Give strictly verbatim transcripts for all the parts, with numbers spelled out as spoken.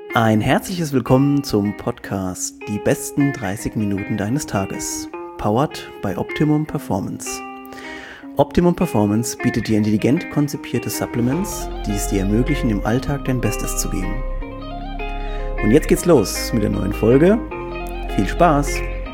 Ein herzliches Willkommen zum Podcast Die besten dreißig Minuten deines Tages, powered by Optimum Performance. Optimum Performance bietet dir intelligent konzipierte Supplements, die es dir ermöglichen, im Alltag dein Bestes zu geben. Und jetzt geht's los mit der neuen Folge. Viel Spaß!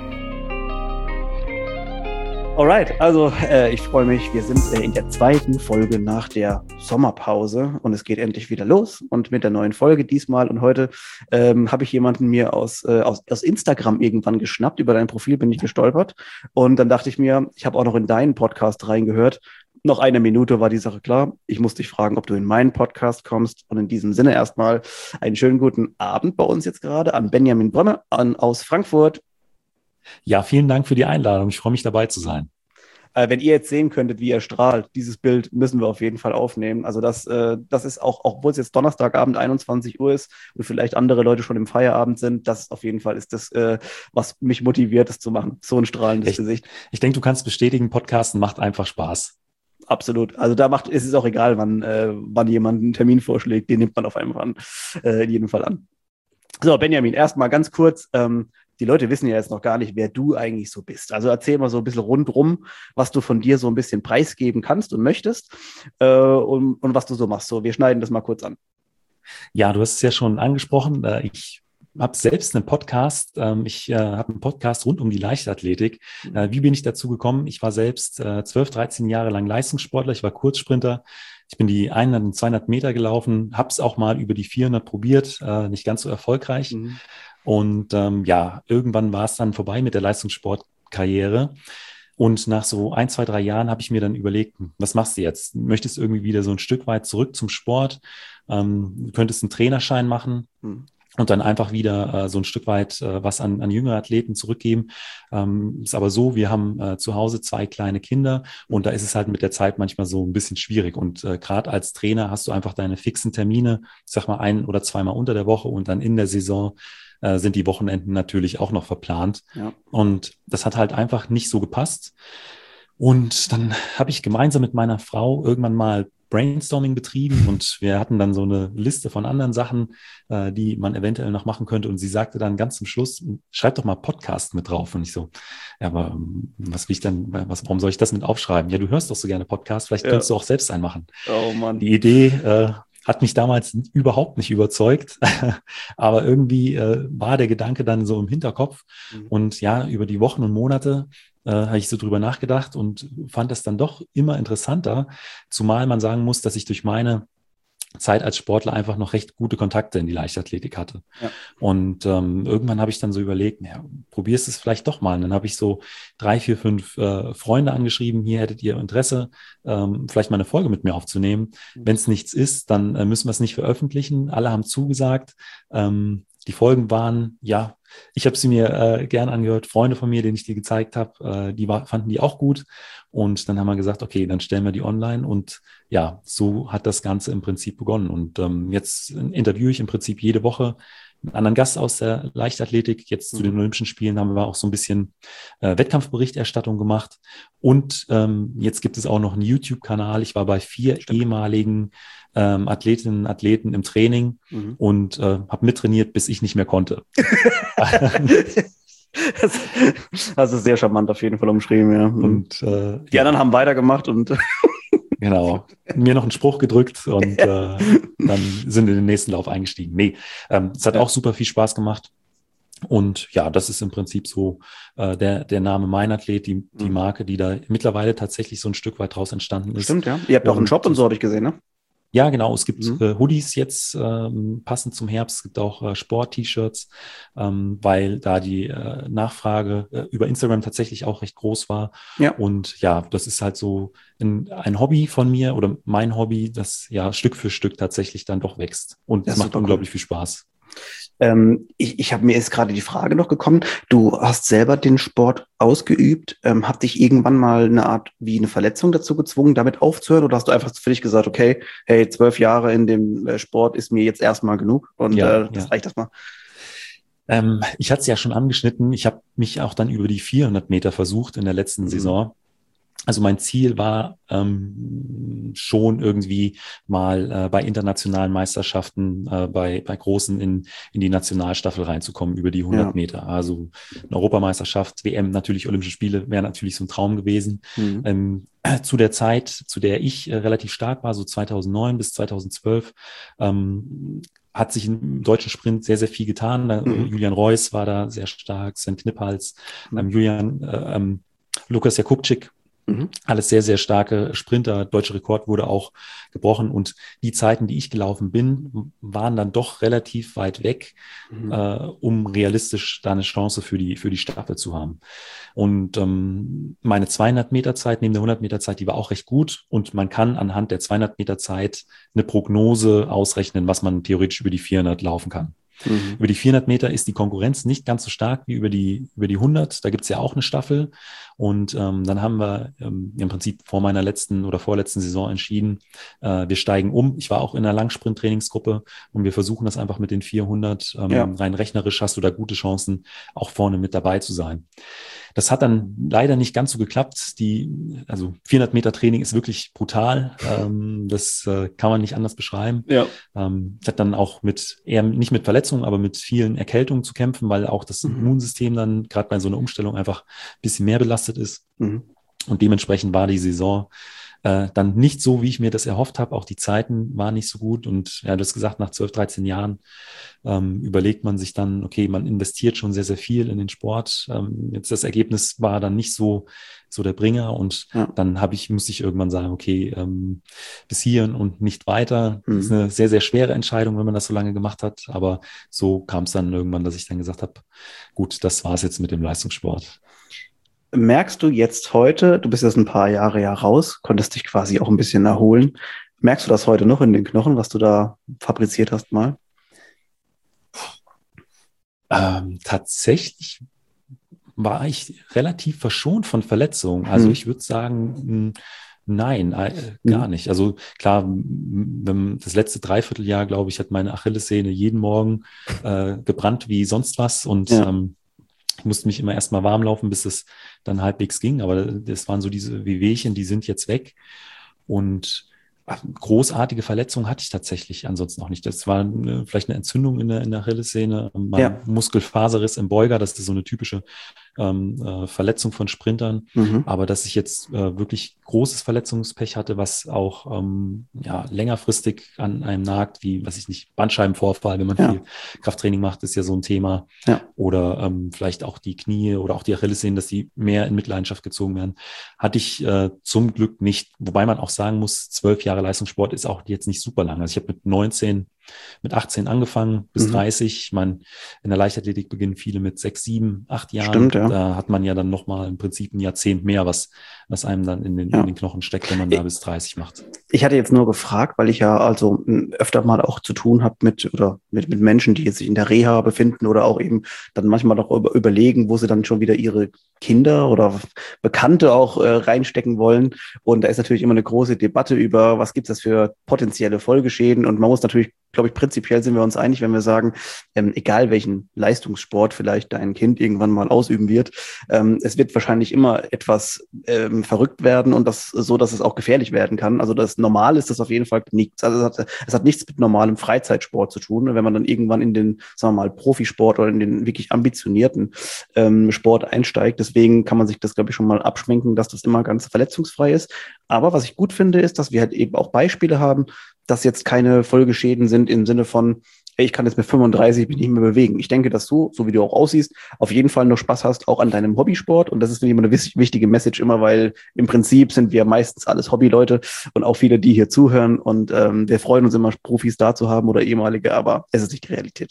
Alright, also äh, ich freue mich, wir sind äh, in der zweiten Folge nach der Sommerpause und es geht endlich wieder los und mit der neuen Folge diesmal und heute ähm, habe ich jemanden mir aus, äh, aus, aus Instagram irgendwann geschnappt, über dein Profil bin ich gestolpert und dann dachte ich mir, ich habe auch noch in deinen Podcast reingehört, noch eine Minute war die Sache klar, ich muss dich fragen, ob du in meinen Podcast kommst und in diesem Sinne erstmal einen schönen guten Abend bei uns jetzt gerade an Benjamin Brömme an, aus Frankfurt. Ja, vielen Dank für die Einladung. Ich freue mich, dabei zu sein. Äh, wenn ihr jetzt sehen könntet, wie er strahlt, dieses Bild müssen wir auf jeden Fall aufnehmen. Also das, äh, das ist auch, auch obwohl es jetzt Donnerstagabend einundzwanzig Uhr ist und vielleicht andere Leute schon im Feierabend sind, das auf jeden Fall ist das, äh, was mich motiviert, das zu machen. So ein strahlendes ich, Gesicht. Ich denke, du kannst bestätigen, Podcasten macht einfach Spaß. Absolut. Also da macht, ist es auch egal, wann, äh, wann jemand einen Termin vorschlägt, den nimmt man auf einmal an, äh, in jedem Fall an. So, Benjamin, erstmal ganz kurz, ähm, die Leute wissen ja jetzt noch gar nicht, wer du eigentlich so bist. Also erzähl mal so ein bisschen rundrum, was du von dir so ein bisschen preisgeben kannst und möchtest äh, und, und was du so machst. So, wir schneiden das mal kurz an. Ja, du hast es ja schon angesprochen. Ich habe selbst einen Podcast. Ich habe einen Podcast rund um die Leichtathletik. Wie bin ich dazu gekommen? Ich war selbst zwölf, dreizehn Jahre lang Leistungssportler. Ich war Kurzsprinter. Ich bin die hundert und zweihundert Meter gelaufen, habe es auch mal über die vierhundert probiert, nicht ganz so erfolgreich. Mhm. Und ähm, ja, irgendwann war es dann vorbei mit der Leistungssportkarriere. Und nach so ein, zwei, drei Jahren habe ich mir dann überlegt, was machst du jetzt? Möchtest du irgendwie wieder so ein Stück weit zurück zum Sport? Ähm, du könntest einen Trainerschein machen. Mhm. Und dann einfach wieder äh, so ein Stück weit äh, was an, an jüngere Athleten zurückgeben. Ähm, ist aber so, wir haben äh, zu Hause zwei kleine Kinder und da ist es halt mit der Zeit manchmal so ein bisschen schwierig. Und äh, gerade als Trainer hast du einfach deine fixen Termine, ich sag mal ein- oder zweimal unter der Woche und dann in der Saison äh, sind die Wochenenden natürlich auch noch verplant. Ja. Und das hat halt einfach nicht so gepasst. Und dann habe ich gemeinsam mit meiner Frau irgendwann mal Brainstorming betrieben und wir hatten dann so eine Liste von anderen Sachen, äh, die man eventuell noch machen könnte. Und sie sagte dann ganz zum Schluss, schreib doch mal Podcast mit drauf. Und ich so, ja, aber was will ich denn, was, warum soll ich das mit aufschreiben? Ja, du hörst doch so gerne Podcast, vielleicht ja. Könntest du auch selbst einen machen. Oh Mann. Die Idee äh, hat mich damals überhaupt nicht überzeugt, aber irgendwie äh, war der Gedanke dann so im Hinterkopf. Mhm. Und ja, über die Wochen und Monate äh, habe ich so drüber nachgedacht und fand das dann doch immer interessanter, zumal man sagen muss, dass ich durch meine Zeit als Sportler einfach noch recht gute Kontakte in die Leichtathletik hatte. Ja. Und ähm, irgendwann habe ich dann so überlegt, ja, probierst es vielleicht doch mal. Und dann habe ich so drei, vier, fünf äh, Freunde angeschrieben, hier hättet ihr Interesse, ähm, vielleicht mal eine Folge mit mir aufzunehmen. Mhm. Wenn es nichts ist, dann äh, müssen wir es nicht veröffentlichen. Alle haben zugesagt. Ähm, die Folgen waren, ja, ich habe sie mir äh, gern angehört, Freunde von mir, denen ich die gezeigt habe, äh, die war, fanden die auch gut. Und dann haben wir gesagt, okay, dann stellen wir die online. Und ja, so hat das Ganze im Prinzip begonnen. Und ähm, jetzt interviewe ich im Prinzip jede Woche einen anderen Gast aus der Leichtathletik. Jetzt mhm. zu den Olympischen Spielen haben wir auch so ein bisschen äh, Wettkampfberichterstattung gemacht. Und ähm, jetzt gibt es auch noch einen YouTube-Kanal. Ich war bei vier Stimmt. ehemaligen ähm, Athletinnen und Athleten im Training mhm. und äh, habe mittrainiert, bis ich nicht mehr konnte. Das, das ist sehr charmant auf jeden Fall umschrieben, ja. Und äh, die ja. anderen haben weitergemacht und genau, mir noch einen Spruch gedrückt und äh, dann sind in den nächsten Lauf eingestiegen. Nee, ähm, es hat ja. auch super viel Spaß gemacht. Und ja, das ist im Prinzip so äh, der, der Name Meinathlet, die, die Marke, die da mittlerweile tatsächlich so ein Stück weit draus entstanden ist. Stimmt, ja. Ihr habt auch einen Shop und so, habe ich gesehen, ne? Ja, genau. Es gibt mhm. äh, Hoodies jetzt ähm, passend zum Herbst. Es gibt auch äh, Sport-T-Shirts, ähm, weil da die äh, Nachfrage äh, über Instagram tatsächlich auch recht groß war. Ja. Und ja, das ist halt so ein, ein Hobby von mir oder mein Hobby, das ja Stück für Stück tatsächlich dann doch wächst. Und es macht unglaublich cool. viel Spaß. Ähm, ich ich habe mir jetzt gerade die Frage noch gekommen, du hast selber den Sport ausgeübt, ähm, hat dich irgendwann mal eine Art wie eine Verletzung dazu gezwungen, damit aufzuhören oder hast du einfach für dich gesagt, okay, hey, zwölf Jahre in dem äh, Sport ist mir jetzt erstmal genug und ja, äh, das ja. reicht erstmal? Ähm, ich hatte es ja schon angeschnitten, ich habe mich auch dann über die vierhundert Meter versucht in der letzten mhm. Saison. Also mein Ziel war ähm, schon irgendwie mal äh, bei internationalen Meisterschaften, äh, bei, bei großen in, in die Nationalstaffel reinzukommen über die hundert Ja. Meter. Also eine Europameisterschaft, W M, natürlich Olympische Spiele wäre natürlich so ein Traum gewesen. Mhm. Ähm, zu der Zeit, zu der ich äh, relativ stark war, so zweitausendneun bis zweitausendzwölf, ähm, hat sich im deutschen Sprint sehr, sehr viel getan. Da, Mhm. Julian Reuss war da sehr stark, Sven Kniphals, Mhm. ähm, Julian, äh, ähm, Lukas Jakubczyk, Mhm. alles sehr, sehr starke Sprinter. Deutscher Rekord wurde auch gebrochen und die Zeiten, die ich gelaufen bin, waren dann doch relativ weit weg, Mhm. äh, um realistisch da eine Chance für die, für die Staffel zu haben. Und ähm, meine zweihundert Meter Zeit neben der hundert Meter Zeit, die war auch recht gut und man kann anhand der zweihundert Meter Zeit eine Prognose ausrechnen, was man theoretisch über die vierhundert laufen kann. Mhm. Über die vierhundert Meter ist die Konkurrenz nicht ganz so stark wie über die, über die hundert. Da gibt es ja auch eine Staffel. Und ähm, dann haben wir ähm, im Prinzip vor meiner letzten oder vorletzten Saison entschieden, äh, wir steigen um. Ich war auch in einer Langsprint-Trainingsgruppe und wir versuchen das einfach mit den vierhundert. Ähm, Ja. rein rechnerisch hast du da gute Chancen, auch vorne mit dabei zu sein. Das hat dann leider nicht ganz so geklappt. Die, also vierhundert Meter Training ist wirklich brutal. Ähm, das äh, kann man nicht anders beschreiben. Ja. Ähm, hat dann auch mit eher nicht mit Verletzungen, aber mit vielen Erkältungen zu kämpfen, weil auch das Mhm. Immunsystem dann gerade bei so einer Umstellung einfach ein bisschen mehr belastet ist. Mhm. Und dementsprechend war die Saison äh, dann nicht so, wie ich mir das erhofft habe. Auch die Zeiten waren nicht so gut. Und ja, du hast gesagt, nach zwölf, dreizehn Jahren ähm, überlegt man sich dann, okay, man investiert schon sehr, sehr viel in den Sport. Ähm, jetzt das Ergebnis war dann nicht so, so der Bringer. Und Ja. dann habe ich, musste ich irgendwann sagen, okay, ähm, bis hierhin und nicht weiter. Das ist Mhm. eine sehr, sehr schwere Entscheidung, wenn man das so lange gemacht hat. Aber so kam es dann irgendwann, dass ich dann gesagt habe, gut, das war es jetzt mit dem Leistungssport. Merkst du jetzt heute, du bist jetzt ein paar Jahre ja raus, konntest dich quasi auch ein bisschen erholen. Merkst du das heute noch in den Knochen, was du da fabriziert hast mal? Ähm, tatsächlich war ich relativ verschont von Verletzungen. Also Hm. ich würde sagen, nein, äh, gar Hm. nicht. Also klar, wenn das letzte Dreivierteljahr, glaube ich, hat meine Achillessehne jeden Morgen äh, gebrannt wie sonst was und Ja. ähm, ich musste mich immer erstmal warm laufen, bis es dann halbwegs ging. Aber das waren so diese Wehwehchen, die sind jetzt weg. Und großartige Verletzungen hatte ich tatsächlich ansonsten auch nicht. Das war eine, vielleicht eine Entzündung in der, in der Achillessehne, mal Ja. Muskelfaserriss im Beuger, das ist so eine typische ähm, äh, Verletzung von Sprintern. Mhm. Aber dass ich jetzt äh, wirklich großes Verletzungspech hatte, was auch ähm, ja, längerfristig an einem nagt, wie, was ich nicht, Bandscheibenvorfall, wenn man Ja. viel Krafttraining macht, ist ja so ein Thema. Ja. Oder ähm, vielleicht auch die Knie oder auch die Achillessehnen, dass die mehr in Mitleidenschaft gezogen werden, hatte ich äh, zum Glück nicht. Wobei man auch sagen muss, zwölf Jahre Leistungssport ist auch jetzt nicht super lang. Also ich habe mit neunzehn, mit achtzehn angefangen bis Mhm. dreißig. Ich meine, in der Leichtathletik beginnen viele mit sechs, sieben, acht Stimmt, Jahren. ja. Da hat man ja dann nochmal im Prinzip ein Jahrzehnt mehr, was, was einem dann in den, Ja. in den Knochen steckt, wenn man da bis dreißig macht. Ich hatte jetzt nur gefragt, weil ich ja also m, öfter mal auch zu tun habe mit oder mit, mit Menschen, die jetzt sich in der Reha befinden oder auch eben dann manchmal noch über, überlegen, wo sie dann schon wieder ihre Kinder oder Bekannte auch äh, reinstecken wollen. Und da ist natürlich immer eine große Debatte über, was gibt es für potenzielle Folgeschäden. Und man muss natürlich, glaube ich, prinzipiell sind wir uns einig, wenn wir sagen, ähm, egal welchen Leistungssport vielleicht dein Kind irgendwann mal ausüben wird, ähm, es wird wahrscheinlich immer etwas ähm, verrückt werden und das so, dass es auch gefährlich werden kann. Also das Normal ist das auf jeden Fall nichts. Also es hat, es hat nichts mit normalem Freizeitsport zu tun. Wenn man dann irgendwann in den, sagen wir mal, Profisport oder in den wirklich ambitionierten ähm, Sport einsteigt, deswegen kann man sich das, glaube ich, schon mal abschminken, dass das immer ganz verletzungsfrei ist. Aber was ich gut finde, ist, dass wir halt eben auch Beispiele haben, dass jetzt keine Folgeschäden sind im Sinne von, ich kann jetzt mit fünfunddreißig mich nicht mehr bewegen. Ich denke, dass du, so wie du auch aussiehst, auf jeden Fall noch Spaß hast, auch an deinem Hobbysport. Und das ist, finde ich, immer eine wichtige Message immer, weil im Prinzip sind wir meistens alles Hobbyleute und auch viele, die hier zuhören. Und ähm, wir freuen uns immer, Profis da zu haben oder ehemalige, aber es ist nicht die Realität.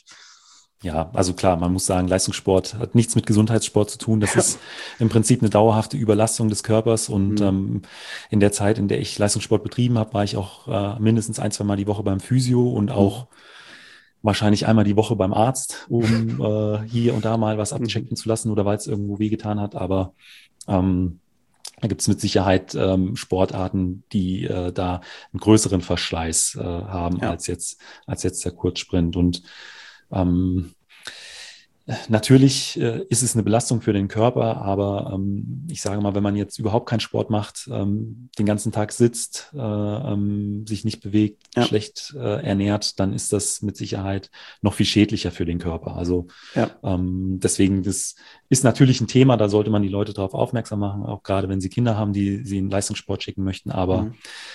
Ja, also klar, man muss sagen, Leistungssport hat nichts mit Gesundheitssport zu tun. Das ist im Prinzip eine dauerhafte Überlastung des Körpers. Und Mhm. ähm, in der Zeit, in der ich Leistungssport betrieben habe, war ich auch äh, mindestens ein, zwei Mal die Woche beim Physio und auch wahrscheinlich einmal die Woche beim Arzt, um äh, hier und da mal was abchecken zu lassen oder weil es irgendwo wehgetan hat. Aber ähm, da gibt es mit Sicherheit ähm, Sportarten, die äh, da einen größeren Verschleiß äh, haben Ja. als jetzt, als jetzt der Kurzsprint. Und ähm, Natürlich äh, ist es eine Belastung für den Körper, aber ähm, ich sage mal, wenn man jetzt überhaupt keinen Sport macht, ähm, den ganzen Tag sitzt, äh, ähm, sich nicht bewegt, Ja. schlecht äh, ernährt, dann ist das mit Sicherheit noch viel schädlicher für den Körper. Also Ja. ähm, deswegen, das ist natürlich ein Thema, da sollte man die Leute darauf aufmerksam machen, auch gerade wenn sie Kinder haben, die sie in Leistungssport schicken möchten, aber Mhm.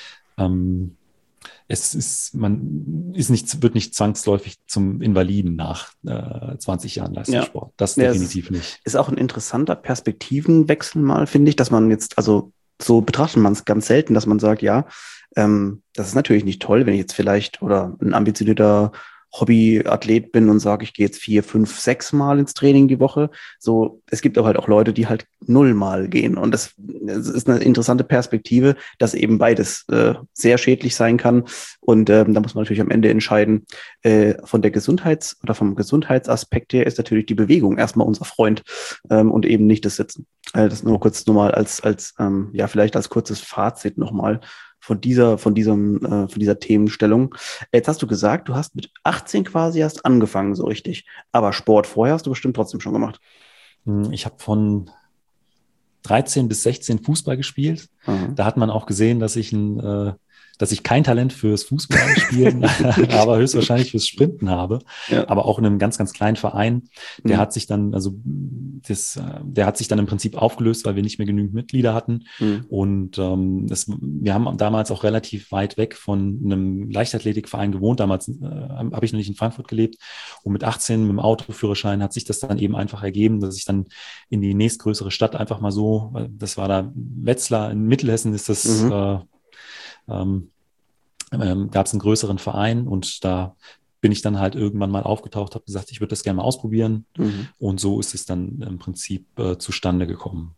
ähm, es ist, man ist nicht, wird nicht zwangsläufig zum Invaliden nach äh, zwanzig Jahren Leistungssport. Das Ja, es definitiv nicht. ist auch ein interessanter Perspektivenwechsel mal, finde ich, dass man jetzt, also so betrachtet man es ganz selten, dass man sagt, ja, ähm, das ist natürlich nicht toll, wenn ich jetzt vielleicht oder ein ambitionierter Hobbyathlet bin und sage, ich gehe jetzt vier, fünf, sechs Mal ins Training die Woche. So, es gibt aber halt auch Leute, die halt null Mal gehen. Und das, das ist eine interessante Perspektive, dass eben beides äh, sehr schädlich sein kann. Und ähm, da muss man natürlich am Ende entscheiden, äh, von der Gesundheits- oder vom Gesundheitsaspekt her ist natürlich die Bewegung erstmal unser Freund ähm, und eben nicht das Sitzen. Äh, das nur kurz nochmal als, als ähm, ja, vielleicht als kurzes Fazit nochmal von dieser, von diesem, äh, von dieser Themenstellung. Jetzt hast du gesagt, du hast mit achtzehn quasi erst angefangen, so richtig. Aber Sport vorher hast du bestimmt trotzdem schon gemacht. Ich habe von dreizehn bis sechzehn Fußball gespielt. Mhm. Da hat man auch gesehen, dass ich ein, äh, dass ich kein Talent fürs Fußballspielen, aber höchstwahrscheinlich fürs Sprinten habe. Ja. Aber auch in einem ganz, ganz kleinen Verein. Der Mhm. hat sich dann, also das, der hat sich dann im Prinzip aufgelöst, weil wir nicht mehr genügend Mitglieder hatten. Mhm. Und ähm, das, wir haben damals auch relativ weit weg von einem Leichtathletikverein gewohnt. Damals äh, habe ich noch nicht in Frankfurt gelebt. Und mit achtzehn mit dem Autoführerschein hat sich das dann eben einfach ergeben, dass ich dann in die nächstgrößere Stadt einfach mal so, das war da Wetzlar in Mittelhessen, ist das, Mhm. äh, ähm, ähm, gab es einen größeren Verein und da bin ich dann halt irgendwann mal aufgetaucht, habe gesagt, ich würde das gerne mal ausprobieren. Mhm. Und so ist es dann im Prinzip äh, zustande gekommen.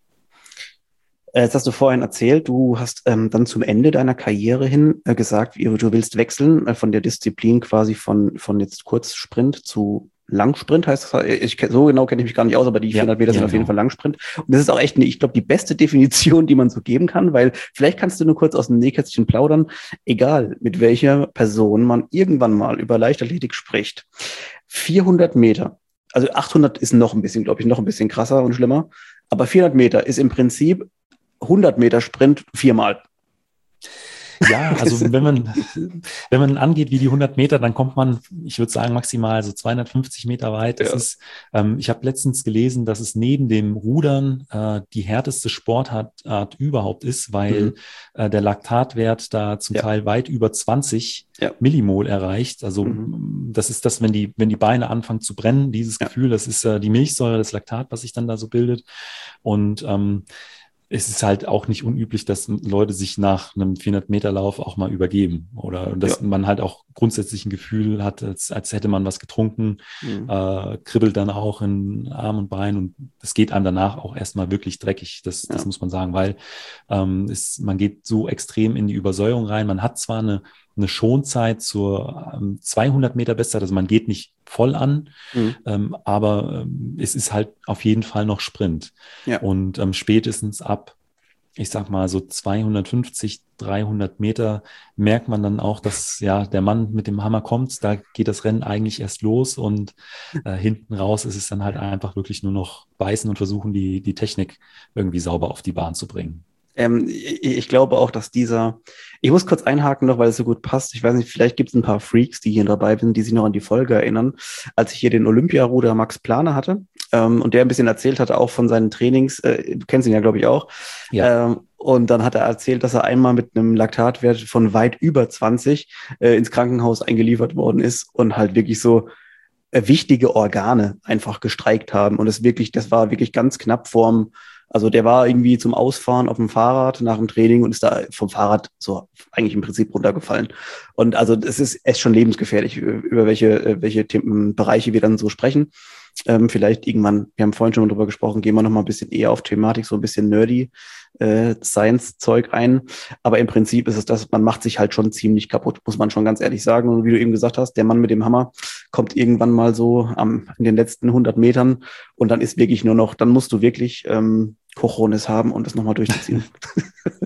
Jetzt hast du vorhin erzählt, du hast ähm, dann zum Ende deiner Karriere hin äh, gesagt, wie, du willst wechseln äh, von der Disziplin quasi von, von jetzt Kurzsprint zu Langsprint, heißt das. Ich, so genau kenne ich mich gar nicht aus, aber die Ja, vierhundert Meter ja, sind auf jeden genau. Fall Langsprint. Und das ist auch echt, eine, ich glaube, die beste Definition, die man so geben kann, weil vielleicht kannst du nur kurz aus dem Nähkästchen plaudern, egal mit welcher Person man irgendwann mal über Leichtathletik spricht. vierhundert Meter, also achthundert ist noch ein bisschen, glaube ich, noch ein bisschen krasser und schlimmer, aber vierhundert Meter ist im Prinzip hundert Meter Sprint viermal. Ja, also wenn man, wenn man angeht wie die hundert Meter, dann kommt man, ich würde sagen, maximal so zweihundertfünfzig Meter weit. Das Ja. ist, ähm, ich habe letztens gelesen, dass es neben dem Rudern äh, die härteste Sportart Art überhaupt ist, weil Mhm. äh, der Laktatwert da zum Ja. Teil weit über zwanzig Ja. Millimol erreicht. Also Mhm. das ist das, wenn die, wenn die Beine anfangen zu brennen, dieses Ja. Gefühl, das ist äh, die Milchsäure, das Laktat, was sich dann da so bildet. Und ähm, es ist halt auch nicht unüblich, dass Leute sich nach einem vierhundert Meter Lauf auch mal übergeben oder dass Ja. man halt auch grundsätzlich ein Gefühl hat, als, als hätte man was getrunken, Mhm. äh, kribbelt dann auch in Arm und Bein und es geht einem danach auch erstmal wirklich dreckig, das, das Ja. muss man sagen, weil ähm, es, man geht so extrem in die Übersäuerung rein. Man hat zwar eine, eine Schonzeit zur ähm, zweihundert Meter Bestzeit, also man geht nicht voll an, Mhm. ähm, aber ähm, es ist halt auf jeden Fall noch Sprint. Ja. Und ähm, spätestens ab, ich sag mal so zweihundertfünfzig, dreihundert Meter merkt man dann auch, dass ja der Mann mit dem Hammer kommt. Da geht das Rennen eigentlich erst los und äh, hinten raus ist es dann halt einfach wirklich nur noch beißen und versuchen, die, die Technik irgendwie sauber auf die Bahn zu bringen. Ähm, ich, ich glaube auch, dass dieser, ich muss kurz einhaken noch, weil es so gut passt. Ich weiß nicht, vielleicht gibt es ein paar Freaks, die hier dabei sind, die sich noch an die Folge erinnern, als ich hier den Olympiaruder Max Planer hatte ähm, und der ein bisschen erzählt hatte, auch von seinen Trainings. Äh, du kennst ihn ja, glaube ich, auch. Ja. Ähm, und dann hat er erzählt, dass er einmal mit einem Laktatwert von weit über zwanzig äh, ins Krankenhaus eingeliefert worden ist und halt wirklich so äh, wichtige Organe einfach gestreikt haben. Und es wirklich, das war wirklich ganz knapp vorm. Also der war irgendwie zum Ausfahren auf dem Fahrrad nach dem Training und ist da vom Fahrrad so eigentlich im Prinzip runtergefallen. Und also es ist echt schon lebensgefährlich, über welche, welche Themen, Bereiche wir dann so sprechen. Ähm, vielleicht irgendwann, wir haben vorhin schon mal drüber gesprochen, gehen wir noch mal ein bisschen eher auf Thematik, so ein bisschen nerdy äh, Science-Zeug ein. Aber im Prinzip ist es das, man macht sich halt schon ziemlich kaputt, muss man schon ganz ehrlich sagen. Und wie du eben gesagt hast, der Mann mit dem Hammer kommt irgendwann mal so am, in den letzten hundert Metern und dann ist wirklich nur noch, dann musst du wirklich ähm, Cojones haben und das nochmal durchzuziehen.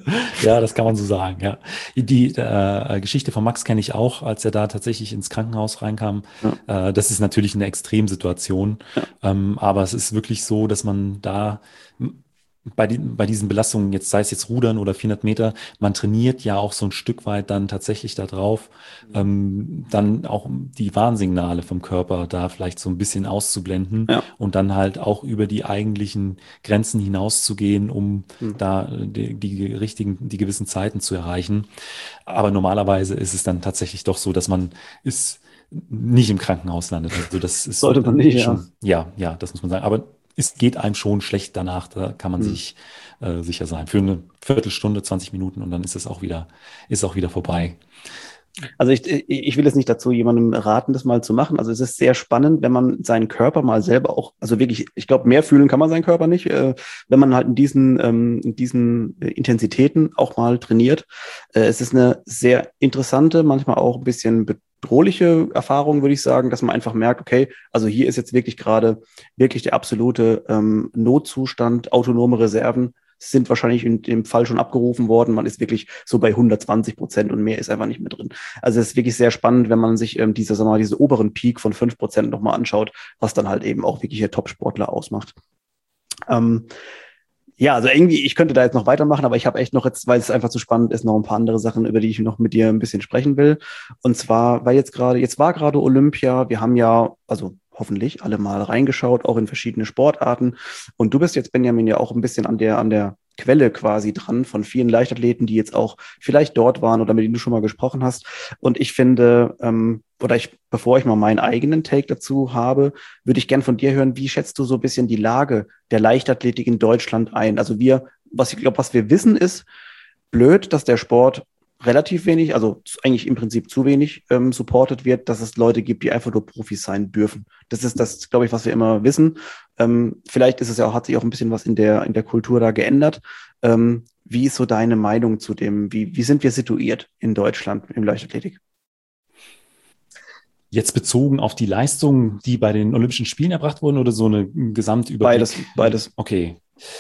Ja, das kann man so sagen, ja. Die äh, Geschichte von Max kenne ich auch, als er da tatsächlich ins Krankenhaus reinkam. Ja. Äh, das ist natürlich eine Extremsituation. Ja. Ähm, aber es ist wirklich so, dass man da m- bei, die, bei diesen Belastungen, jetzt sei es jetzt Rudern oder vierhundert Meter, man trainiert ja auch so ein Stück weit dann tatsächlich da drauf, ähm, dann auch die Warnsignale vom Körper da vielleicht so ein bisschen auszublenden Ja. und dann halt auch über die eigentlichen Grenzen hinauszugehen, um Hm. da äh, die, die richtigen, die gewissen Zeiten zu erreichen. Aber normalerweise ist es dann tatsächlich doch so, dass man ist nicht im Krankenhaus landet. Also das ist Sollte man äh, nicht, ja. schon, ja, ja, das muss man sagen. Aber es geht einem schon schlecht danach, da kann man Hm. sich äh, sicher sein. Für eine Viertelstunde, zwanzig Minuten und dann ist es auch wieder, ist auch wieder vorbei. Also ich, ich will jetzt nicht dazu jemandem raten, das mal zu machen. Also es ist sehr spannend, wenn man seinen Körper mal selber auch, also wirklich, ich glaube, mehr fühlen kann man seinen Körper nicht, äh, wenn man halt in diesen, ähm, in diesen Intensitäten auch mal trainiert. Äh, es ist eine sehr interessante, manchmal auch ein bisschen bedrohliche Erfahrung, würde ich sagen, dass man einfach merkt, okay, also hier ist jetzt wirklich gerade wirklich der absolute ähm, Notzustand, autonome Reserven sind wahrscheinlich in dem Fall schon abgerufen worden. Man ist wirklich so bei hundertzwanzig Prozent und mehr ist einfach nicht mehr drin. Also es ist wirklich sehr spannend, wenn man sich ähm, diese, sagen wir mal, diesen oberen Peak von fünf Prozent nochmal anschaut, was dann halt eben auch wirklich der Top-Sportler ausmacht. Ähm, ja, also irgendwie, ich könnte da jetzt noch weitermachen, aber ich habe echt noch jetzt, weil es einfach zu spannend ist, noch ein paar andere Sachen, über die ich noch mit dir ein bisschen sprechen will. Und zwar, weil jetzt gerade, jetzt war gerade Olympia, wir haben ja, also hoffentlich alle mal reingeschaut, auch in verschiedene Sportarten. Und du bist jetzt, Benjamin, ja auch ein bisschen an der, an der Quelle quasi dran von vielen Leichtathleten, die jetzt auch vielleicht dort waren oder mit denen du schon mal gesprochen hast. Und ich finde, ähm, oder ich, bevor ich mal meinen eigenen Take dazu habe, würde ich gern von dir hören, wie schätzt du so ein bisschen die Lage der Leichtathletik in Deutschland ein? Also wir, was ich glaube, was wir wissen, ist blöd, dass der Sport relativ wenig, also eigentlich im Prinzip zu wenig ähm, supported wird, dass es Leute gibt, die einfach nur Profis sein dürfen. Das ist das, glaube ich, was wir immer wissen. Ähm, vielleicht ist es ja auch, hat sich auch ein bisschen was in der, in der Kultur da geändert. Ähm, wie ist so deine Meinung zu dem, wie, wie sind wir situiert in Deutschland im Leichtathletik? Jetzt bezogen auf die Leistungen, die bei den Olympischen Spielen erbracht wurden oder so eine Gesamtüberblick? Beides, beides. Okay.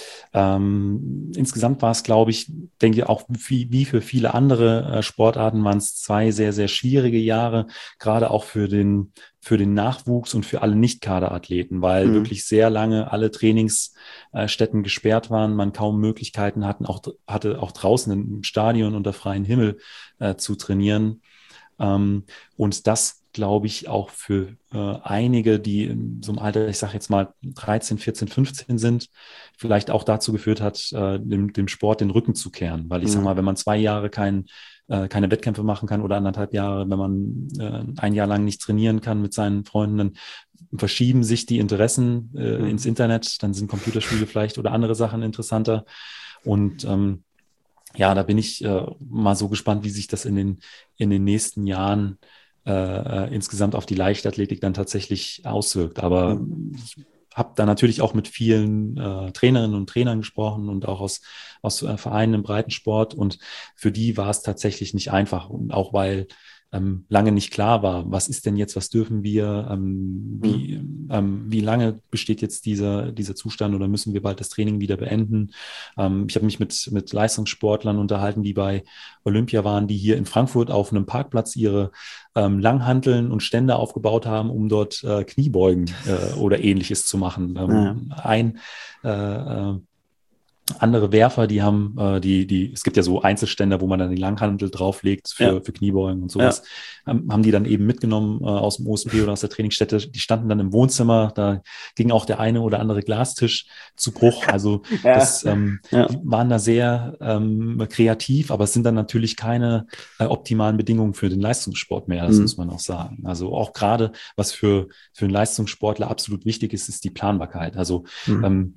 Ähm, insgesamt war es, glaube ich, denke ich, auch wie, wie für viele andere äh, Sportarten waren es zwei sehr, sehr schwierige Jahre, gerade auch für den, für den Nachwuchs und für alle Nicht-Kaderathleten, weil Mhm. wirklich sehr lange alle Trainingsstätten gesperrt waren, man kaum Möglichkeiten hatten, auch, hatte auch draußen im Stadion unter freiem Himmel äh, zu trainieren. Ähm, und das, glaube ich, auch für äh, einige, die in so einem Alter, ich sage jetzt mal dreizehn, vierzehn, fünfzehn sind, vielleicht auch dazu geführt hat, äh, dem, dem Sport den Rücken zu kehren. Weil ich sage Mhm. mal, wenn man zwei Jahre kein, äh, keine Wettkämpfe machen kann oder anderthalb Jahre, wenn man äh, ein Jahr lang nicht trainieren kann mit seinen Freunden, dann verschieben sich die Interessen äh, Mhm. ins Internet, dann sind Computerspiele vielleicht oder andere Sachen interessanter. Und ähm, ja, da bin ich äh, mal so gespannt, wie sich das in den, in den nächsten Jahren äh, äh, insgesamt auf die Leichtathletik dann tatsächlich auswirkt. Aber Mhm. ich habe da natürlich auch mit vielen äh, Trainerinnen und Trainern gesprochen und auch aus, aus äh, Vereinen im Breitensport. Und für die war es tatsächlich nicht einfach. Und auch weil ähm, lange nicht klar war, was ist denn jetzt, was dürfen wir, ähm, wie, ähm, wie lange besteht jetzt dieser, dieser Zustand oder müssen wir bald das Training wieder beenden. Ähm, ich habe mich mit, mit Leistungssportlern unterhalten, die bei Olympia waren, die hier in Frankfurt auf einem Parkplatz ihre ähm, Langhanteln und Stände aufgebaut haben, um dort äh, Kniebeugen äh, oder ähnliches zu machen. Ja. Ähm, ein äh, äh, andere Werfer, die haben, äh, die, die, es gibt ja so Einzelständer, wo man dann die Langhantel drauflegt Ja. für, für Kniebeugen und Ja. sowas, ähm, haben die dann eben mitgenommen äh, aus dem O S P oder aus der Trainingsstätte. Die standen dann im Wohnzimmer, da ging auch der eine oder andere Glastisch zu Bruch. Also Ja. das ähm, Ja. die waren da sehr ähm, kreativ, aber es sind dann natürlich keine äh, optimalen Bedingungen für den Leistungssport mehr, das Mhm. muss man auch sagen. Also auch gerade, was für, für einen Leistungssportler absolut wichtig ist, ist die Planbarkeit. Also Mhm. ähm,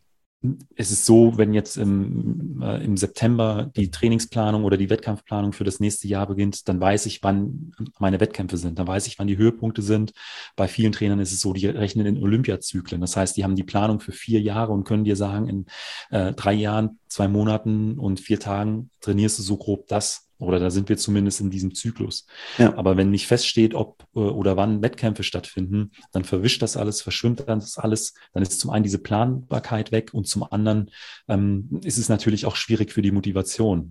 es ist so, wenn jetzt im, äh, im September die Trainingsplanung oder die Wettkampfplanung für das nächste Jahr beginnt, dann weiß ich, wann meine Wettkämpfe sind. Dann weiß ich, wann die Höhepunkte sind. Bei vielen Trainern ist es so, die rechnen in Olympiazyklen. Das heißt, die haben die Planung für vier Jahre und können dir sagen, in äh, drei Jahren, zwei Monaten und vier Tagen trainierst du so grob das. Oder da sind wir zumindest in diesem Zyklus. Ja. Aber wenn nicht feststeht, ob äh, oder wann Wettkämpfe stattfinden, dann verwischt das alles, verschwimmt dann das alles. Dann ist zum einen diese Planbarkeit weg und zum anderen ähm, ist es natürlich auch schwierig für die Motivation.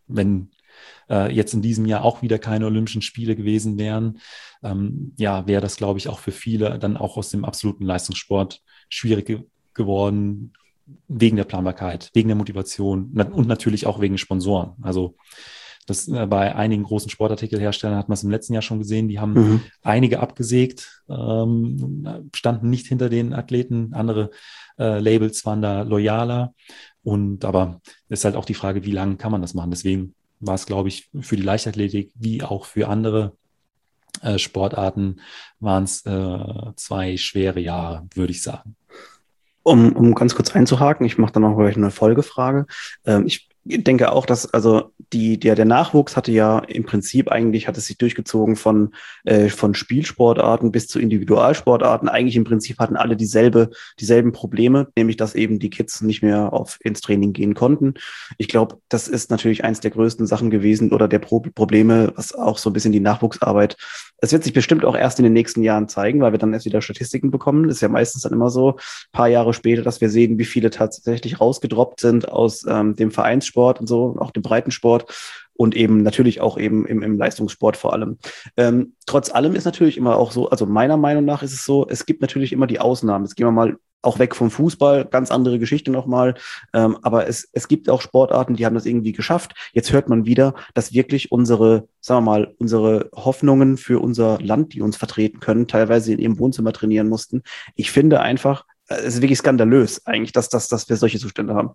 wenn äh, jetzt in diesem Jahr auch wieder keine Olympischen Spiele gewesen wären, ähm, ja, wäre das, glaube ich, auch für viele dann auch aus dem absoluten Leistungssport schwierig ge- geworden, wegen der Planbarkeit, wegen der Motivation und natürlich auch wegen Sponsoren. Also das äh, bei einigen großen Sportartikelherstellern hat man es im letzten Jahr schon gesehen, die haben Mhm. einige abgesägt, ähm, standen nicht hinter den Athleten, andere äh, Labels waren da loyaler. Und aber ist halt auch die Frage, wie lange kann man das machen? Deswegen war es, glaube ich, für die Leichtathletik wie auch für andere äh, Sportarten waren es äh, zwei schwere Jahre, würde ich sagen. Um, um ganz kurz einzuhaken, ich mache dann noch gleich eine Folgefrage. Ähm, ich denke auch, dass also die, der, der Nachwuchs hatte ja im Prinzip eigentlich, hat es sich durchgezogen von, äh, von Spielsportarten bis zu Individualsportarten. Eigentlich im Prinzip hatten alle dieselbe, dieselben Probleme, nämlich dass eben die Kids nicht mehr auf, ins Training gehen konnten. Ich glaube, das ist natürlich eins der größten Sachen gewesen oder der Pro Probleme, was auch so ein bisschen die Nachwuchsarbeit. Es wird sich bestimmt auch erst in den nächsten Jahren zeigen, weil wir dann erst wieder Statistiken bekommen. Das ist ja meistens dann immer so, ein paar Jahre später, dass wir sehen, wie viele tatsächlich rausgedroppt sind aus ähm, dem Vereinssport und so, auch dem Breitensport und eben natürlich auch eben im, im Leistungssport vor allem. Ähm, trotz allem ist natürlich immer auch so, also meiner Meinung nach ist es so, es gibt natürlich immer die Ausnahmen. Jetzt gehen wir mal auch weg vom Fußball, ganz andere Geschichte nochmal. Ähm, aber es, es gibt auch Sportarten, die haben das irgendwie geschafft. Jetzt hört man wieder, dass wirklich unsere, sagen wir mal, unsere Hoffnungen für unser Land, die uns vertreten können, teilweise in ihrem Wohnzimmer trainieren mussten. Ich finde einfach, es ist wirklich skandalös eigentlich, dass, dass, dass wir solche Zustände haben.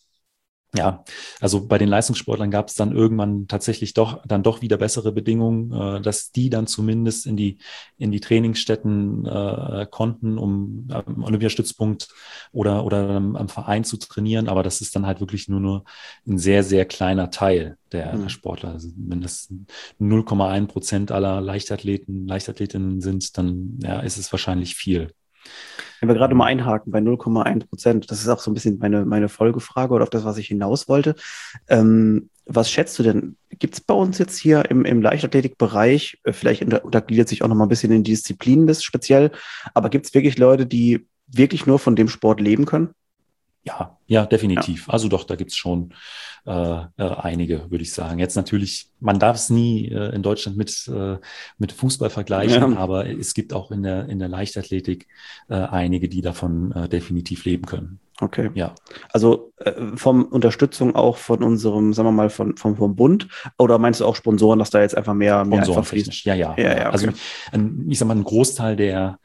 Ja, also bei den Leistungssportlern gab es dann irgendwann tatsächlich doch dann doch wieder bessere Bedingungen, äh, dass die dann zumindest in die in die Trainingsstätten äh, konnten, um am Olympiastützpunkt oder oder am, am Verein zu trainieren. Aber das ist dann halt wirklich nur nur ein sehr sehr kleiner Teil der, Mhm. der Sportler. Also wenn das null Komma eins Prozent aller Leichtathleten Leichtathletinnen sind, dann ja, ist es wahrscheinlich viel. Wenn wir gerade mal einhaken bei null Komma eins Prozent, das ist auch so ein bisschen meine, meine Folgefrage oder auf das, was ich hinaus wollte. Ähm, was schätzt du denn? Gibt es bei uns jetzt hier im, im Leichtathletikbereich, äh, vielleicht unter, untergliedert sich auch noch mal ein bisschen in die Disziplinen das speziell, aber gibt es wirklich Leute, die wirklich nur von dem Sport leben können? Ja, ja, definitiv. Ja. Also doch, da gibt's schon äh, äh, einige, würde ich sagen. Jetzt natürlich, man darf es nie äh, in Deutschland mit, äh, mit Fußball vergleichen, Ja. aber es gibt auch in der, in der Leichtathletik äh, einige, die davon äh, definitiv leben können. Okay. Ja. Also äh, vom Unterstützung auch von unserem, sagen wir mal, von, vom, vom Bund, oder meinst du auch Sponsoren, dass da jetzt einfach mehr, mehr einfach fließt? Sponsorentechnisch, ja, ja. Ja, ja. ja, Also okay. ein, ich sag mal, ein Großteil der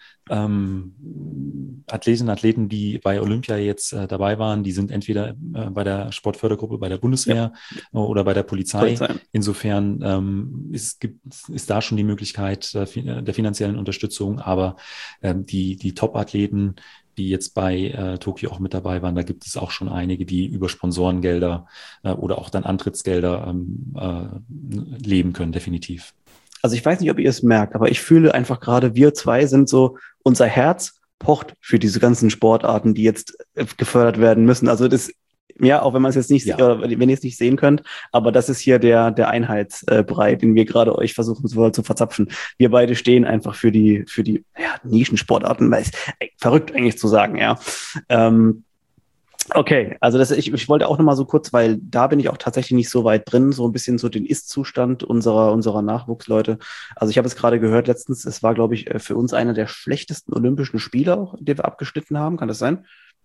ähm, Athletinnen und Athleten, die bei Olympia jetzt äh, dabei waren, die sind entweder äh, bei der Sportfördergruppe, bei der Bundeswehr äh, oder bei der Polizei. Polizei. Insofern ähm, ist, gibt, ist da schon die Möglichkeit äh, der finanziellen Unterstützung, aber ähm, die, die Top-Athleten, die jetzt bei äh, Tokio auch mit dabei waren, da gibt es auch schon einige, die über Sponsorengelder äh, oder auch dann Antrittsgelder ähm, äh, leben können, definitiv. Also ich weiß nicht, ob ihr es merkt, aber ich fühle einfach gerade, wir zwei sind so, unser Herz pocht für diese ganzen Sportarten, die jetzt äh, gefördert werden müssen. Also das, ja, auch wenn man es jetzt nicht, Ja. oder wenn ihr es nicht sehen könnt, aber das ist hier der, der Einheitsbrei, den wir gerade euch versuchen zu, zu verzapfen. Wir beide stehen einfach für die, für die, ja, Nischensportarten, weil es ey, verrückt eigentlich zu sagen, ja. Ähm, Okay, also das, ich, ich wollte auch noch mal so kurz, weil da bin ich auch tatsächlich nicht so weit drin, so ein bisschen so den Ist-Zustand unserer, unserer Nachwuchsleute. Also ich habe es gerade gehört letztens, es war, glaube ich, für uns einer der schlechtesten Olympischen Spiele, auch, die wir abgeschnitten haben. Kann das sein?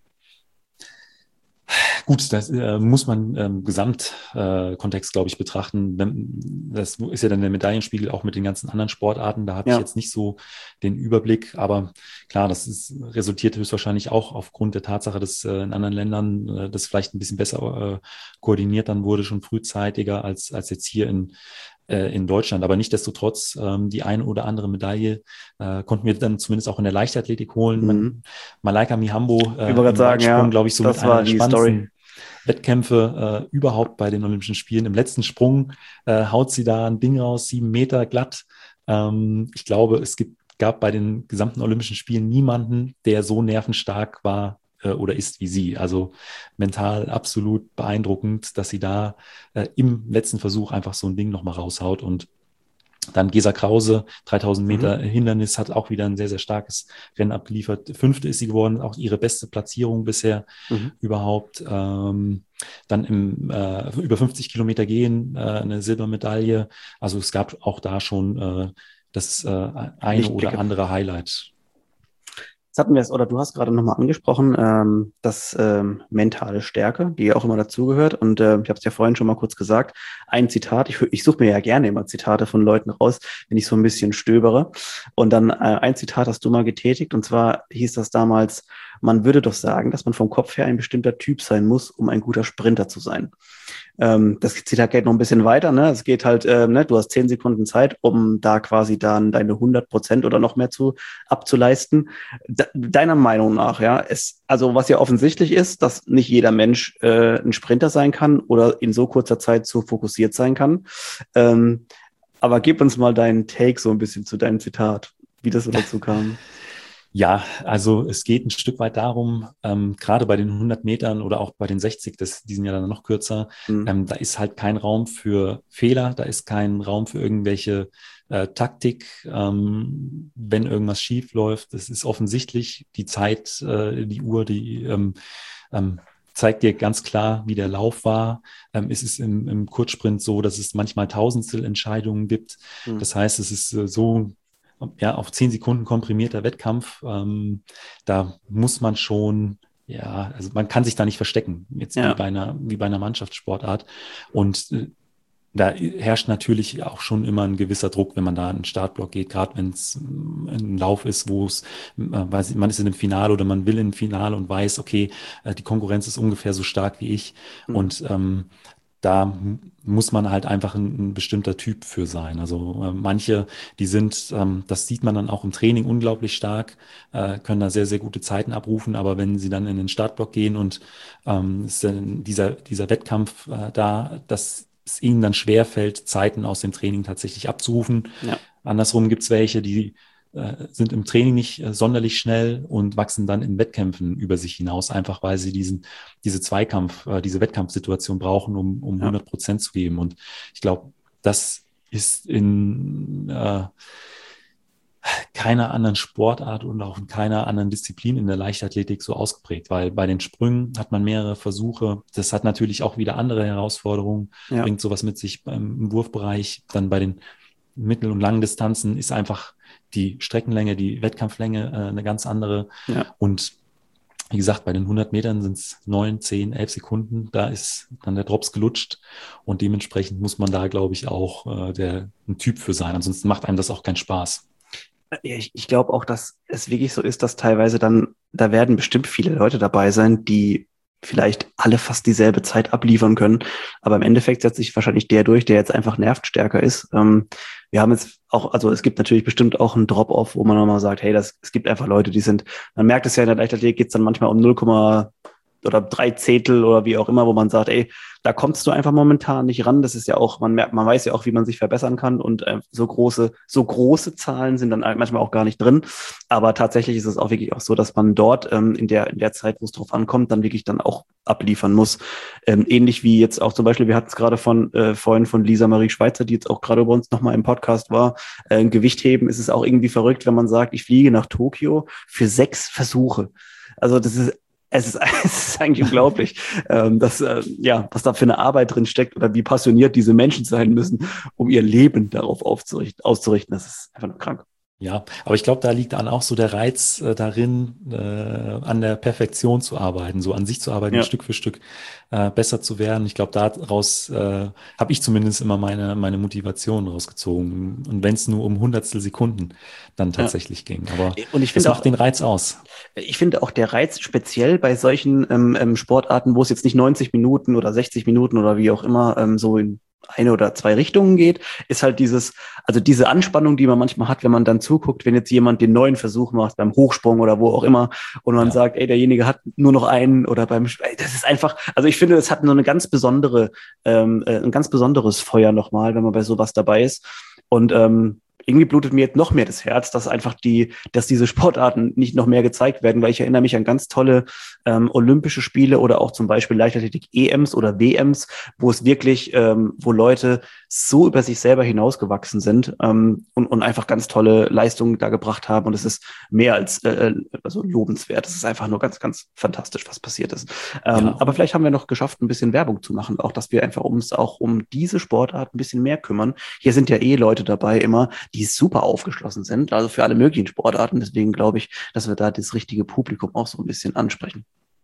Gut, das äh, muss man im ähm, Gesamtkontext, äh, glaube ich, betrachten. Wenn, das ist ja dann der Medaillenspiegel auch mit den ganzen anderen Sportarten. Da habe Ja. ich jetzt nicht so den Überblick. Aber klar, das ist, resultiert höchstwahrscheinlich auch aufgrund der Tatsache, dass äh, in anderen Ländern äh, das vielleicht ein bisschen besser äh, koordiniert dann wurde, schon frühzeitiger als, als jetzt hier in in Deutschland. Aber nichtsdestotrotz, ähm, die eine oder andere Medaille äh, konnten wir dann zumindest auch in der Leichtathletik holen. Mhm. Man, Malaika Mihambo äh, Ich wollte im sagen, Weitsprung, ja, glaube ich, so das mit einer war der die spannendsten Story. Wettkämpfe äh, überhaupt bei den Olympischen Spielen. Im letzten Sprung äh, haut sie da ein Ding raus, sieben Meter glatt. Ähm, ich glaube, es gibt, gab bei den gesamten Olympischen Spielen niemanden, der so nervenstark war äh, oder ist wie sie. Also mental absolut beeindruckend, dass sie da äh, im letzten Versuch einfach so ein Ding nochmal raushaut. Und dann Gesa Krause, dreitausend Meter Mhm. Hindernis, hat auch wieder ein sehr, sehr starkes Rennen abgeliefert. Fünfte ist sie geworden, auch ihre beste Platzierung bisher Mhm. überhaupt. Ähm, dann im äh, über fünfzig Kilometer gehen, äh, eine Silbermedaille. Also es gab auch da schon äh, das äh, eine Lichtblicke. oder andere Highlight. Jetzt hatten wir es, oder du hast gerade nochmal angesprochen, ähm, das ähm, mentale Stärke, die auch immer dazugehört. Und äh, ich habe es ja vorhin schon mal kurz gesagt. Ein Zitat, ich, ich suche mir ja gerne immer Zitate von Leuten raus, wenn ich so ein bisschen stöbere. Und dann äh, ein Zitat hast du mal getätigt, und zwar hieß das damals: Man würde doch sagen, dass man vom Kopf her ein bestimmter Typ sein muss, um ein guter Sprinter zu sein. Ähm, das Zitat geht noch ein bisschen weiter, ne? Es geht halt, ähm, ne? Du hast zehn Sekunden Zeit, um da quasi dann deine hundert Prozent oder noch mehr zu abzuleisten. De- deiner Meinung nach, ja, es, also was ja offensichtlich ist, dass nicht jeder Mensch äh, ein Sprinter sein kann oder in so kurzer Zeit so fokussiert sein kann. Ähm, aber gib uns mal deinen Take so ein bisschen zu deinem Zitat, wie das so dazu kam. Ja, also es geht ein Stück weit darum, ähm, gerade bei den hundert Metern oder auch bei den sechzig, das, die sind ja dann noch kürzer, Mhm. ähm, da ist halt kein Raum für Fehler, da ist kein Raum für irgendwelche äh, Taktik, ähm, wenn irgendwas schief läuft. Das ist offensichtlich, die Zeit, äh, die Uhr, die ähm, ähm, zeigt dir ganz klar, wie der Lauf war. Ähm, es ist im, im Kurzsprint so, dass es manchmal Tausendstel-Entscheidungen gibt. Mhm. Das heißt, es ist äh, so, ja, auf zehn Sekunden komprimierter Wettkampf. Ähm, da muss man schon, ja, also man kann sich da nicht verstecken, jetzt Ja. wie bei einer, wie bei einer Mannschaftssportart. Und äh, da herrscht natürlich auch schon immer ein gewisser Druck, wenn man da in den Startblock geht, gerade wenn es ein Lauf ist, wo es, äh, weiß ich, man ist in einem Finale oder man will in ein Finale und weiß, okay, äh, die Konkurrenz ist ungefähr so stark wie ich. Mhm. Und ähm, da m- muss man halt einfach ein, ein bestimmter Typ für sein. Also äh, manche, die sind, ähm, das sieht man dann auch im Training unglaublich stark, äh, können da sehr, sehr gute Zeiten abrufen, aber wenn sie dann in den Startblock gehen und ähm, ist dann dieser, dieser Wettkampf äh, da, dass es ihnen dann schwerfällt, Zeiten aus dem Training tatsächlich abzurufen. Ja. Andersrum gibt es welche, die äh, sind im Training nicht äh, sonderlich schnell und wachsen dann in Wettkämpfen über sich hinaus, einfach weil sie diesen, diese Zweikampf, äh, diese Wettkampfsituation brauchen, um, um Ja. hundert Prozent zu geben. Und ich glaube, das ist in äh, keiner anderen Sportart und auch in keiner anderen Disziplin in der Leichtathletik so ausgeprägt, weil bei den Sprüngen hat man mehrere Versuche. Das hat natürlich auch wieder andere Herausforderungen, Ja. bringt sowas mit sich beim, im Wurfbereich. Dann bei den Mittel- und langen Distanzen ist einfach die Streckenlänge, die Wettkampflänge äh, eine ganz andere. Ja. Und wie gesagt, bei den hundert Metern sind es neun, zehn, elf Sekunden. Da ist dann der Drops gelutscht und dementsprechend muss man da, glaube ich, auch äh, der, ein Typ für sein. Ansonsten macht einem das auch keinen Spaß. Ja, Ich, ich glaube auch, dass es wirklich so ist, dass teilweise dann, da werden bestimmt viele Leute dabei sein, die vielleicht alle fast dieselbe Zeit abliefern können. Aber im Endeffekt setzt sich wahrscheinlich der durch, der jetzt einfach nervstärker ist. Ähm, wir haben jetzt auch, also es gibt natürlich bestimmt auch einen Drop-off, wo man nochmal sagt, hey, das, es gibt einfach Leute, die sind, man merkt es ja in der Leichtathletik, geht es dann manchmal um null, oder drei Zehntel oder wie auch immer, wo man sagt, ey, da kommst du einfach momentan nicht ran. Das ist ja auch, man merkt, man weiß ja auch, wie man sich verbessern kann, und äh, so große, so große Zahlen sind dann manchmal auch gar nicht drin. Aber tatsächlich ist es auch wirklich auch so, dass man dort ähm, in der in der Zeit, wo es drauf ankommt, dann wirklich dann auch abliefern muss. Ähm, ähnlich wie jetzt auch zum Beispiel, wir hatten es gerade von äh, vorhin von Lisa Marie Schweitzer, die jetzt auch gerade bei uns nochmal im Podcast war. Äh, Gewichtheben ist es auch irgendwie verrückt, wenn man sagt, ich fliege nach Tokio für sechs Versuche. Also das ist Es ist, es ist eigentlich unglaublich, ähm, dass, äh, ja, was da für eine Arbeit drin steckt oder wie passioniert diese Menschen sein müssen, um ihr Leben darauf aufzurichten, auszurichten. Das ist einfach nur krank. Ja, aber ich glaube, da liegt dann auch so der Reiz äh, darin, äh, an der Perfektion zu arbeiten, so an sich zu arbeiten, Ja. Stück für Stück äh, besser zu werden. Ich glaube, daraus äh, habe ich zumindest immer meine, meine Motivation rausgezogen. Und wenn es nur um Hundertstel Sekunden dann tatsächlich ging. Aber Und ich das finde auch, macht den Reiz aus. ich finde auch der Reiz speziell bei solchen ähm, ähm, Sportarten, wo es jetzt nicht neunzig Minuten oder sechzig Minuten oder wie auch immer ähm, so in eine oder zwei Richtungen geht, ist halt dieses, also diese Anspannung, die man manchmal hat, wenn man dann zuguckt, wenn jetzt jemand den neuen Versuch macht, beim Hochsprung oder wo auch immer, und man Ja. sagt, ey, derjenige hat nur noch einen, oder beim, ey, das ist einfach, also ich finde, das hat nur eine ganz besondere, ähm, äh, ein ganz besonderes Feuer nochmal, wenn man bei sowas dabei ist. Und ähm, irgendwie blutet mir jetzt noch mehr das Herz, dass einfach die, dass diese Sportarten nicht noch mehr gezeigt werden, weil ich erinnere mich an ganz tolle ähm, Olympische Spiele oder auch zum Beispiel Leichtathletik-E Ms oder W Ms, wo es wirklich, ähm, wo Leute so über sich selber hinausgewachsen sind ähm, und, und einfach ganz tolle Leistungen da gebracht haben. Und es ist mehr als äh, also lobenswert. Es ist einfach nur ganz, ganz fantastisch, was passiert ist. Ähm, Ja. Aber vielleicht haben wir noch geschafft, ein bisschen Werbung zu machen, auch dass wir einfach uns auch um diese Sportart ein bisschen mehr kümmern. Hier sind ja eh Leute dabei immer, die super aufgeschlossen sind, also für alle möglichen Sportarten. Deswegen glaube ich, dass wir da das richtige Publikum auch so ein bisschen ansprechen.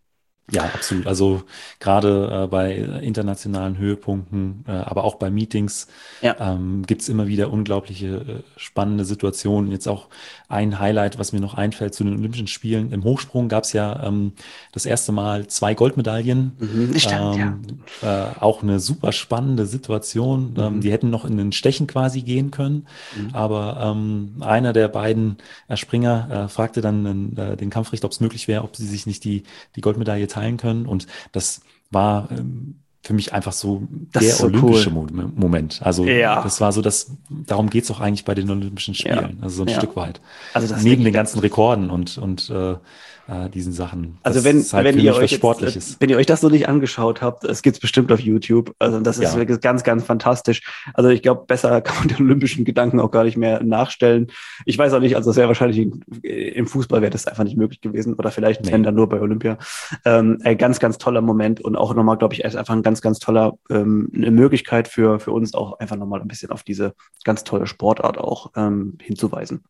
Ja, absolut. Also gerade äh, bei internationalen Höhepunkten, äh, aber auch bei Meetings Ja. ähm, gibt es immer wieder unglaubliche äh, spannende Situationen. Jetzt auch ein Highlight, was mir noch einfällt zu den Olympischen Spielen. Im Hochsprung gab es ja ähm, das erste Mal zwei Goldmedaillen. Mhm, stimmt, ja. Ähm, äh, auch eine super spannende Situation. Ähm, Mhm. die hätten noch in den Stechen quasi gehen können. Mhm. Aber ähm, einer der beiden äh, Springer äh, fragte dann äh, den Kampfrichter, ob es möglich wäre, ob sie sich nicht die, die Goldmedaille teilen können. Und das war ähm, für mich einfach so Das der ist so olympische cool. Mo Moment. Also Ja. das war so, das, darum geht es auch eigentlich bei den Olympischen Ja. Spielen. Also so ein Ja. Stück weit. Also das ist Neben wirklich- den ganzen Rekorden und, und äh, äh, diesen Sachen. Das Also wenn, ist halt wenn für ihr mich euch was jetzt, Sportliches. äh, wenn ihr euch das noch nicht angeschaut habt, es gibt's bestimmt auf YouTube. Also das ist Ja. wirklich ganz, ganz fantastisch. Also ich glaube, besser kann man den olympischen Gedanken auch gar nicht mehr nachstellen. Ich weiß auch nicht, also es wäre wahrscheinlich im Fußball wäre das einfach nicht möglich gewesen oder vielleicht Nee. wenn dann nur bei Olympia. Ähm, ein ganz, ganz toller Moment und auch nochmal, glaube ich, einfach ein ganz, ganz toller ähm, eine Möglichkeit für für uns auch einfach nochmal ein bisschen auf diese ganz tolle Sportart auch ähm, hinzuweisen.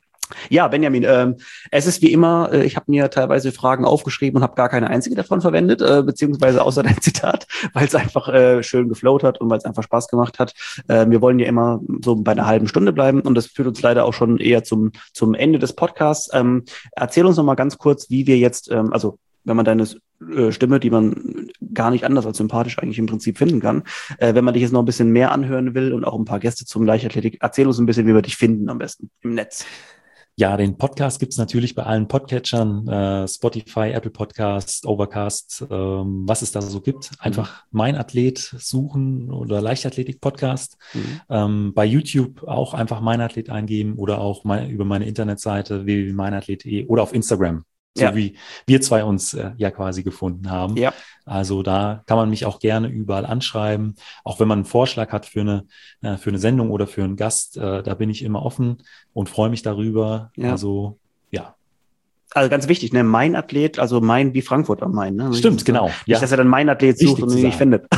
Ja, Benjamin, ähm, es ist wie immer, äh, ich habe mir teilweise Fragen aufgeschrieben und habe gar keine einzige davon verwendet, äh, beziehungsweise außer dein Zitat, weil es einfach äh, schön geflowt hat und weil es einfach Spaß gemacht hat. Äh, wir wollen ja immer so bei einer halben Stunde bleiben und das führt uns leider auch schon eher zum, zum Ende des Podcasts. Ähm, erzähl uns noch mal ganz kurz, wie wir jetzt, ähm, also wenn man deine äh, Stimme, die man gar nicht anders als sympathisch eigentlich im Prinzip finden kann, äh, wenn man dich jetzt noch ein bisschen mehr anhören will und auch ein paar Gäste zum Leichtathletik, erzähl uns ein bisschen, wie wir dich finden am besten im Netz. Ja, den Podcast gibt's natürlich bei allen Podcatchern, äh, Spotify, Apple Podcasts, Overcast, ähm, was es da so gibt. Einfach Mein Athlet suchen oder Leichtathletik-Podcast. Mhm. Ähm, bei YouTube auch einfach Mein Athlet eingeben oder auch mein, über meine Internetseite w w w punkt meinathlet punkt de oder auf Instagram, so Ja. wie wir zwei uns äh, ja quasi gefunden haben. Ja. Also da kann man mich auch gerne überall anschreiben. Auch wenn man einen Vorschlag hat für eine, äh, für eine Sendung oder für einen Gast, äh, da bin ich immer offen und freue mich darüber. Ja. Also ja. Also ganz wichtig, ne? Mein Athlet, also mein wie Frankfurt am Main. Ne? Stimmt, nicht, genau. Nicht, Ja. dass er dann mein Athlet sucht Wichtig und zu ihn nicht sagen. findet.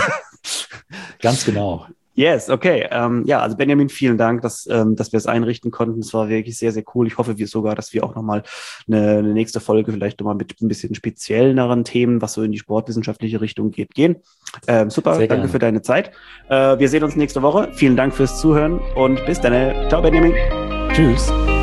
Ganz genau. Yes, okay. Ähm, ja, also Benjamin, vielen Dank, dass, ähm, dass wir es einrichten konnten. Es war wirklich sehr, sehr cool. Ich hoffe wir sogar, dass wir auch nochmal eine, eine nächste Folge vielleicht nochmal mit ein bisschen spezielleren Themen, was so in die sportwissenschaftliche Richtung geht, gehen. Ähm, super, Sehr danke gerne. für deine Zeit. Äh, wir sehen uns nächste Woche. Vielen Dank fürs Zuhören und bis dann. Ciao, Benjamin. Tschüss.